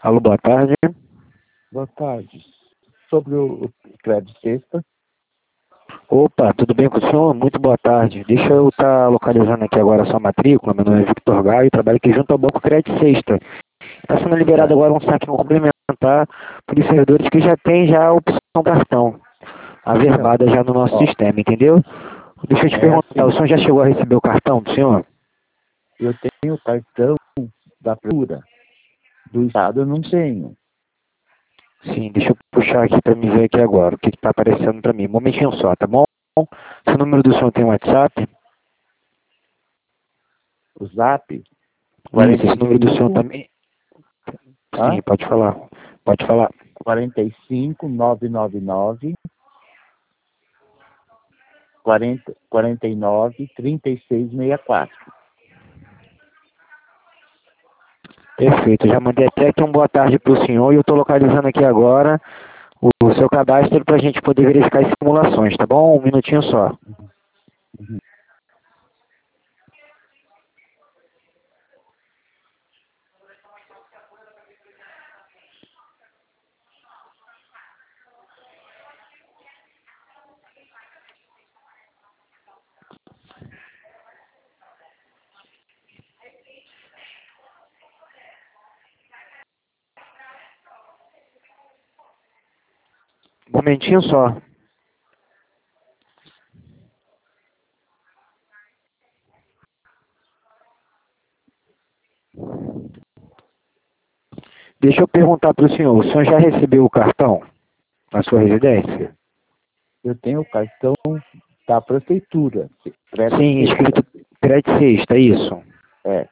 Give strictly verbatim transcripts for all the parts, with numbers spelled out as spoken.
Alô, boa tarde. Boa tarde. Sobre o, o crédito sexta. Opa, tudo bem com o senhor? Muito boa tarde. Deixa eu estar localizando aqui agora a sua matrícula. Meu nome é Victor Gaio, trabalho aqui junto ao Banco Crédito Sexta. Está sendo liberado agora um saque complementar para os servidores que já tem já a opção cartão, averbada já no nosso Ó, sistema, entendeu? Deixa eu te é perguntar, o assim, senhor já chegou a receber o cartão do senhor? eu tenho o cartão da prefeitura. Do estado eu não tenho. Sim, deixa eu puxar aqui para me ver aqui agora, o que está aparecendo para mim. Um momentinho só, tá bom? Se o número do senhor tem WhatsApp? O Zap, Isso, esse número do senhor quarenta e cinco, também. Sim, hã? pode falar. Pode falar. quarenta e cinco, nove nove nove, quarenta, quarenta e nove, trinta e seis, sessenta e quatro. Perfeito. Já mandei até aqui um boa tarde para o senhor e eu estou localizando aqui agora o, o seu cadastro para a gente poder verificar as simulações, tá bom? Um minutinho só. Uhum. Um momentinho só. Deixa eu perguntar para o senhor, o senhor já recebeu o cartão na sua residência? Eu tenho o cartão da prefeitura. Crédito Sim, sexta. escrito crédito sexta, é isso. É.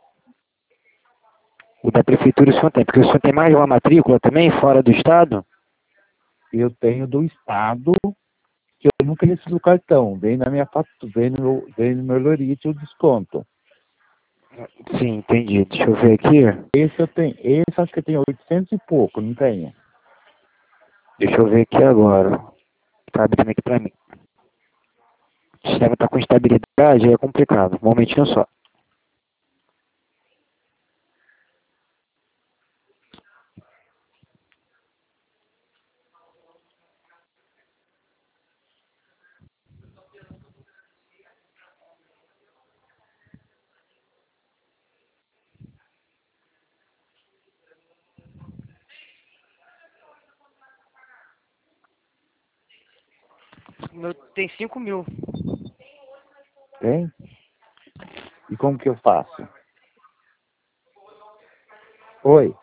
O da prefeitura o senhor tem, porque o senhor tem mais de uma matrícula também, fora do estado? Eu tenho do estado, que eu nunca recebi o cartão. Vem na minha fatura, vem no meu, vem no meu lorite o desconto. Sim, entendi. Deixa eu ver aqui. Esse eu tenho, esse acho que eu tenho oitocentos e pouco, não tenho? Deixa eu ver aqui agora. Tá abrindo aqui para mim. O sistema está com instabilidade, é complicado. Um momentinho só. O meu tem cinco mil. Tem? E como que eu faço? Oi,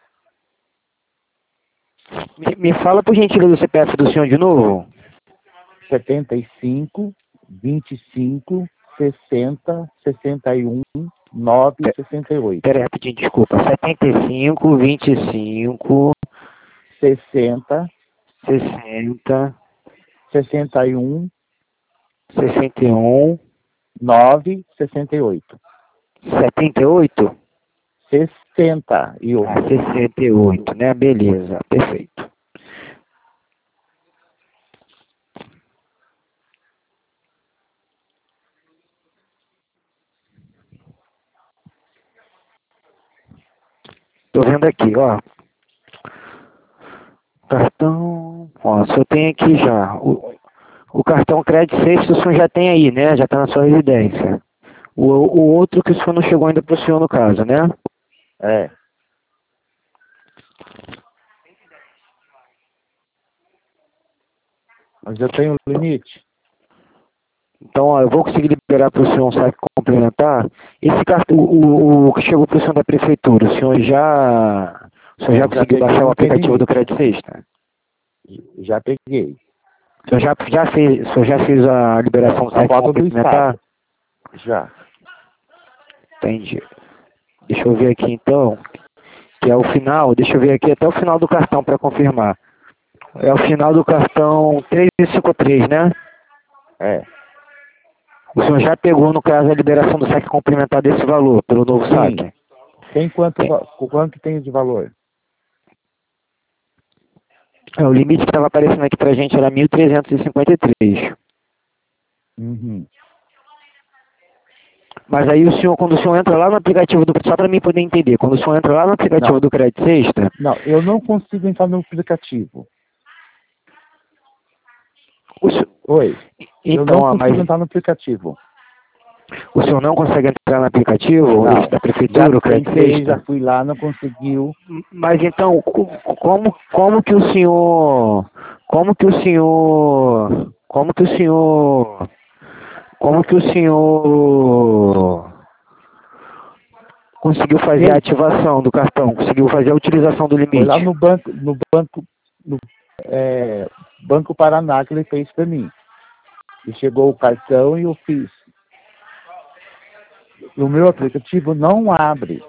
Me, me fala por gentileza o C P F do senhor de novo. setenta e cinco, vinte e cinco, sessenta, sessenta e um, nove, Pe- sessenta e oito. Pera aí, rapidinho, desculpa. setenta e cinco, vinte e cinco, sessenta, sessenta, sessenta e um, sessenta e um, nove, sessenta e oito. setenta e oito? sessenta e Ah, oito. sessenta e oito, né? Beleza, perfeito. Tô vendo aqui, ó. Cartão. Ó, o senhor tem aqui já. O, o cartão crédito sexto o senhor já tem aí, né? Já está na sua residência. O, o outro que o senhor não chegou ainda para o senhor, no caso, né? É. Mas eu tenho limite. Então, ó, eu vou conseguir liberar para o senhor um saque complementar. Esse cartão, o, o, o que chegou para o senhor da prefeitura, o senhor já, o senhor já Já conseguiu peguei, baixar o não tem aplicativo do limite. Crédito Sexta? Já peguei. O senhor já, já fez, o senhor já fez a liberação do A saque foto do complementar? estado. Já. Entendi. Deixa eu ver aqui então, que é o final, deixa eu ver aqui até o final do cartão para confirmar. É o final do cartão trezentos e cinquenta e três, né? É. O senhor já pegou, no caso, a liberação do saque complementar desse valor, pelo novo Sim. saque? Tem quanto, Tem. va- quanto que tem de valor? É, o limite que estava aparecendo aqui pra gente era mil trezentos e cinquenta e três. Uhum. Mas aí o senhor, quando o senhor entra lá no aplicativo do... Só para mim poder entender, quando o senhor entra lá no aplicativo Não. do Crédito Sexta... Não, eu não consigo entrar no aplicativo. O senhor... Oi. Então, eu não ó, consigo mas entrar no aplicativo. o senhor não consegue entrar no aplicativo Não. esse da Prefeitura, Já o Crédito tentei, Sexta? já fui lá, não conseguiu. Mas então, co- como, como que o senhor... Como que o senhor... Como que o senhor... Como que o senhor... Conseguiu fazer Ele a ativação do cartão? Conseguiu fazer a utilização do foi lá limite? no banco, no banco, no é, Banco Paraná que ele fez para mim. E chegou o cartão e eu fiz. O meu aplicativo não abre.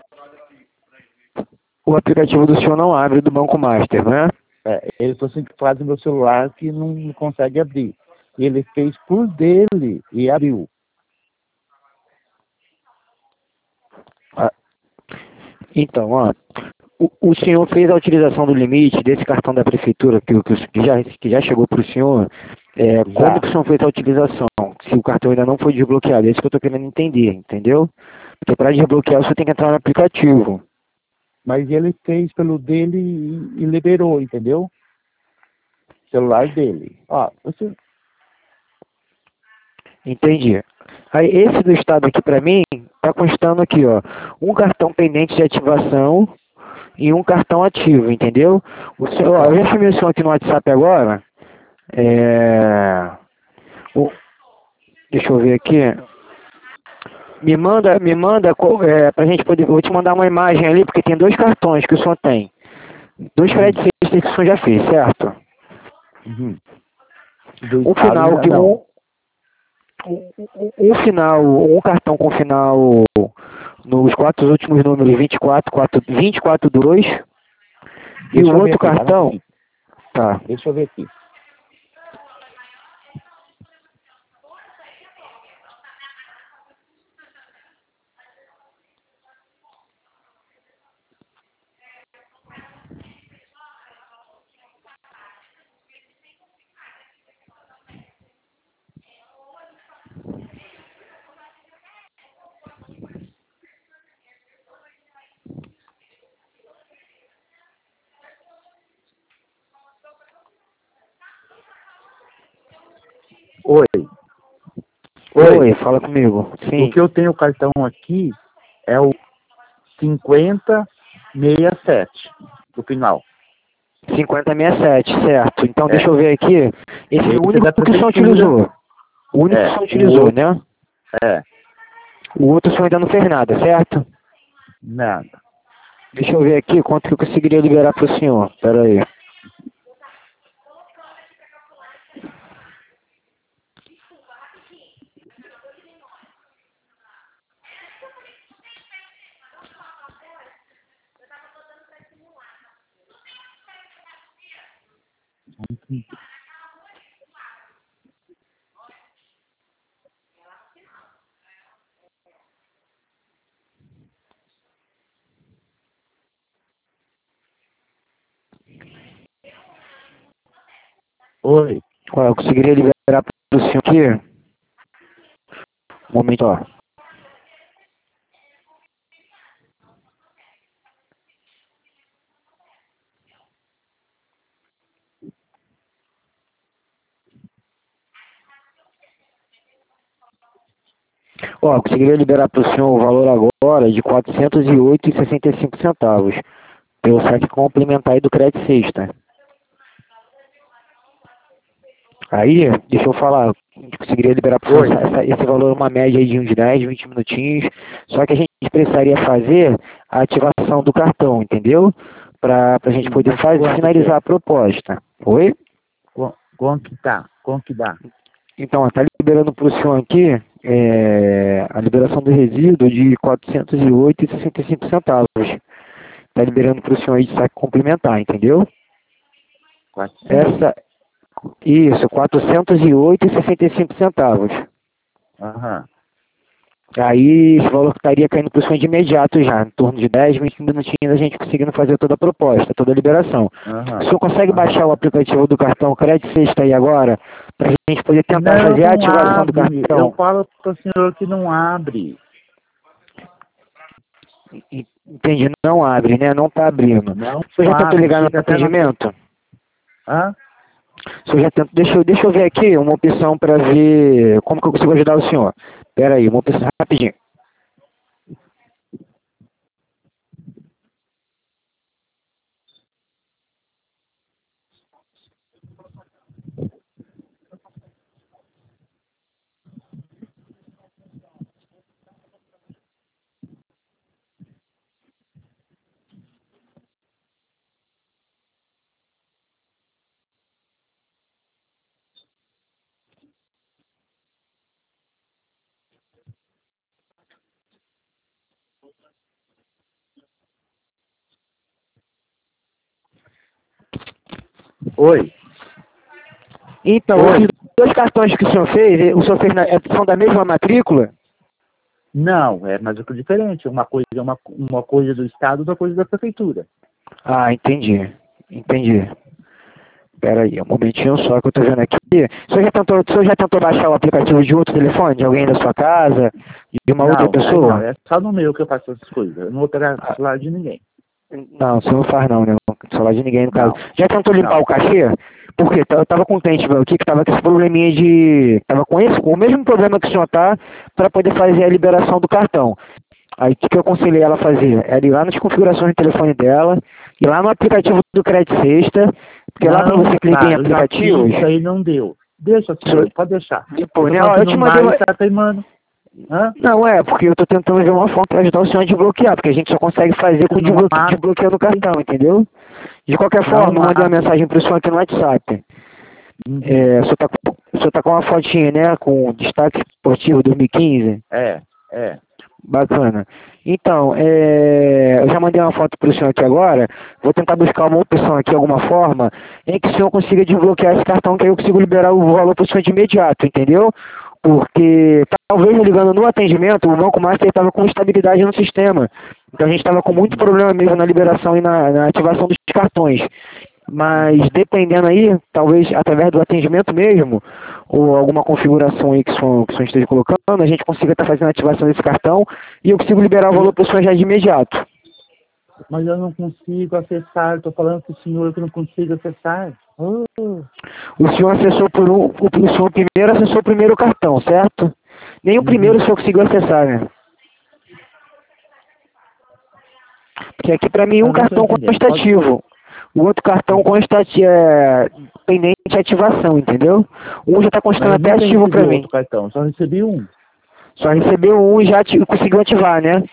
O aplicativo do senhor não abre do Banco Master, né? É, ele falou assim que faz no meu celular que não consegue abrir. Ele fez por dele e abriu. Ah, então, ó, o, o senhor fez a utilização do limite desse cartão da prefeitura que, que, que já, que já chegou para o senhor. É, como que o senhor fez a utilização? Se o cartão ainda não foi desbloqueado, é isso que eu estou querendo entender, entendeu? Porque para desbloquear você tem que entrar no aplicativo. Mas ele fez pelo dele e, e liberou, entendeu? Celular dele. Ó, você... Entendi. Aí esse do estado aqui para mim, tá constando aqui, ó, um cartão pendente de ativação e um cartão ativo, entendeu? O senhor, ó, eu já chamei o senhor aqui no WhatsApp agora. É... O... Deixa eu ver aqui. Me manda, me manda é, pra gente poder. Eu vou te mandar uma imagem ali, porque tem dois cartões que o senhor tem. Dois créditos que o senhor já fez, certo? Uhum. Do Um estado, final que não. um, um, um final, um cartão com final nos quatro últimos números vinte e quatro, vinte e quatro dois e Deixa o eu ver outro aqui, tá cartão. rapidinho. Tá. Deixa eu ver aqui. Oi. Oi, Oi. fala comigo. Sim. O que eu tenho o cartão aqui é o cinquenta sessenta e sete, no final. cinquenta sessenta e sete, certo. Então É. deixa eu ver aqui. Esse é o Esse é único da que o senhor prefeitura. utilizou. O único que o É. senhor O utilizou, outro, né? é. O outro o senhor ainda não fez nada, certo? Nada. Deixa eu ver aqui quanto que eu conseguiria liberar para o senhor. Pera aí. Oi. Ó, eu conseguiria liberar para o senhor aqui. Um momento, ó. Ó, eu conseguiria liberar para o senhor o valor agora de quatrocentos e oito reais e sessenta e cinco centavos. Pelo saque complementar aí do Crédito Sexta. Aí, deixa eu falar, a gente conseguiria liberar para o senhor essa, esse valor, uma média aí de uns dez, vinte minutinhos. Só que a gente precisaria fazer a ativação do cartão, entendeu? Para a gente poder fazer, finalizar a proposta. Oi? Quanto que tá? Quanto que dá? Então, está liberando para o senhor aqui é, a liberação do resíduo de quatrocentos e oito reais e sessenta e cinco centavos. Está liberando para o senhor aí de saque complementar, entendeu? quatrocentos? Essa, isso, quatrocentos e oito reais e sessenta e cinco centavos. Aham. Aí esse valor estaria caindo para o senhor de imediato já, em torno de dez, vinte minutinhos a gente conseguindo fazer toda a proposta, toda a liberação. Uhum. O senhor consegue Uhum. baixar o aplicativo do cartão Crédito Sexta aí agora, para a gente poder tentar não fazer a ativação abre. do cartão? Eu falo para o senhor que não abre. En- Entendi, não abre, né? Não tá abrindo. Não O senhor já tentou abre, ligar no chega até na... atendimento? Hã? O senhor já tentou... Deixa, eu- deixa eu ver aqui uma opção para ver como que eu consigo ajudar o senhor. Pera aí, uma opção rapidinho. Oi. Então, Oi. esses dois cartões que o senhor fez, o senhor fez na, é- são da mesma matrícula? Não, é mais é diferente. Uma coisa é uma, uma coisa do Estado, outra coisa da Prefeitura. Ah, entendi. Entendi. Pera aí, um momentinho só que eu tô vendo aqui. O senhor já tentou, o senhor já tentou baixar o aplicativo de outro telefone, de alguém da sua casa, de uma outra Não, aí não, pessoa? é só no meu que eu faço essas coisas. Eu não vou pegar Ah, celular de ninguém. não, o senhor não faz não, né? Não celular de ninguém no caso. Não, Já tentou limpar não. o cachê? Porque eu tava com o cliente meu aqui que tava com esse probleminha de... Tava com esse, com o mesmo problema que o senhor tá, para poder fazer a liberação do cartão. Aí o que que eu aconselhei ela a fazer? Era ir lá nas configurações do telefone dela, ir lá no aplicativo do Crédito Sexta, porque lá quando Não, você clica em tá, eu já fiz, aplicativos, isso aí não deu. Deixa, senhor, pode deixar. Eu depois, tô né? Ó, falando que eu te não mandei dá uma... e tá teimando. Hã? Não, é, porque eu tô tentando ver uma forma para ajudar o senhor a desbloquear, porque a gente só consegue fazer com Não desbloque... abre, desbloqueando o cartão, entendeu? De qualquer forma, não eu mandei uma abre. mensagem pro senhor aqui no WhatsApp. Uhum. É, o senhor tá, com- o senhor tá com uma fotinha, né? Com destaque esportivo dois mil e quinze. É, é. Bacana. Então, é, eu já mandei uma foto para o senhor aqui agora. Vou tentar buscar uma opção aqui, alguma forma, em que o senhor consiga desbloquear esse cartão, que aí eu consigo liberar o valor para o senhor de imediato, entendeu? Porque talvez ligando no atendimento, o Banco Master estava com instabilidade no sistema. Então a gente estava com muito Uhum. problema mesmo na liberação e na, na ativação dos cartões. Mas Uhum. dependendo aí, talvez através do atendimento mesmo, ou alguma configuração aí que o senhor, que o senhor esteja colocando, a gente consiga estar fazendo a ativação desse cartão e eu consigo liberar o valor para o senhor já de imediato. Mas eu não consigo acessar. Estou falando com o senhor que eu não consigo acessar. Oh. O senhor acessou por um, o, o senhor primeiro acessou o primeiro cartão, certo? Nem o primeiro o Uhum. senhor conseguiu acessar, né? Porque aqui para mim um Eu não estou cartão entendendo. Pode... constativo, o outro cartão constati é, pendente de ativação, entendeu? Um já está Mas constando eu até nunca ativo recebi para mim. outro cartão. Só recebi um. Só recebeu um e já ati- conseguiu ativar, né?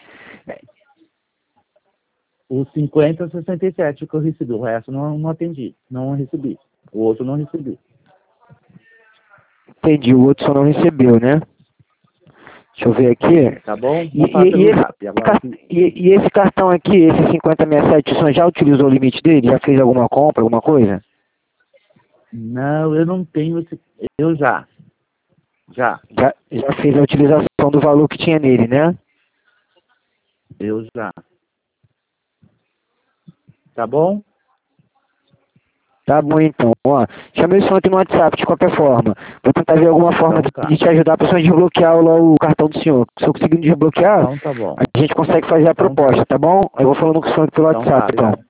O cinquenta sessenta e sete que eu recebi. O resto não, não atendi. Não recebi. O outro não recebi. Entendi, o outro só não recebeu, né? Deixa eu ver aqui. Tá bom? E, Vou falar e- e pelo esse, zap. Agora, car- e- e esse cartão aqui, esse cinquenta sessenta e sete, o senhor já utilizou o limite dele? Já fez alguma compra, alguma coisa? não, eu não tenho esse. Eu já. Já. Já, já fez a utilização do valor que tinha nele, né? Eu já. Tá bom? Tá bom então, ó. Chamei o senhor aqui no WhatsApp de qualquer forma. Vou tentar ver alguma forma Então tá. de te ajudar para o senhor desbloquear o, o cartão do senhor. Se eu conseguir desbloquear, Então tá bom. a gente consegue fazer a Então tá. proposta, tá bom? Eu vou falando com o senhor pelo Então tá, WhatsApp, então. legal.